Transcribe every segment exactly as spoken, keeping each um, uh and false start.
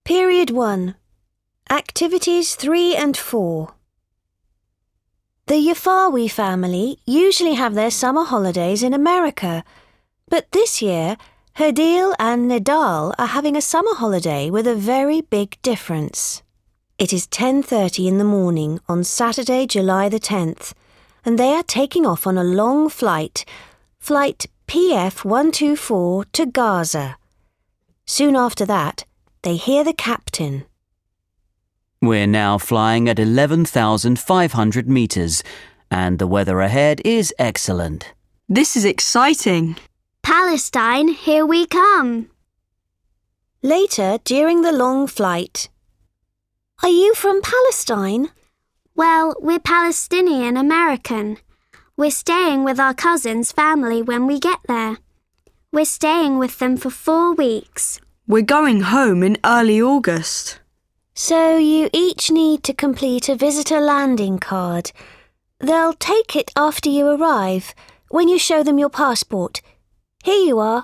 Period one. Activities three and four. The Yafawi family usually have their summer holidays in America, but this year, Hadil and Nidal are having a summer holiday with a very big difference. It is ten thirty in the morning on Saturday, July the tenth, and they are taking off on a long flight, flight P F one two four to Gaza. Soon after that, they hear the captain. We're now flying at eleven thousand five hundred meters, and the weather ahead is excellent. This is exciting. Palestine, here we come. Later, during the long flight. Are you from Palestine? Well, we're Palestinian American. We're staying with our cousin's family when we get there. We're staying with them for four weeks. We're going home in early August. So you each need to complete a visitor landing card. They'll take it after you arrive, when you show them your passport. Here you are.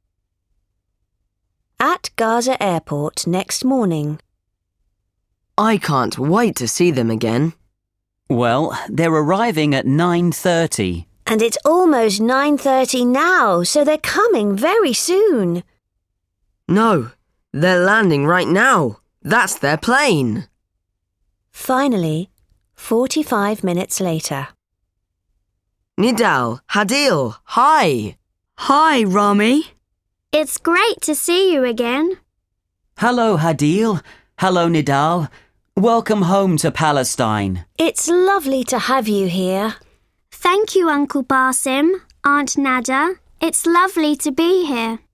At Gaza Airport next morning. I can't wait to see them again. Well, they're arriving at nine thirty. And it's almost nine thirty now, so they're coming very soon. No, they're landing right now. That's their plane. Finally, forty-five minutes later. Nidal, Hadil, hi. Hi, Rami. It's great to see you again. Hello, Hadil. Hello, Nidal. Welcome home to Palestine. It's lovely to have you here. Thank you, Uncle Basim, Aunt Nada. It's lovely to be here.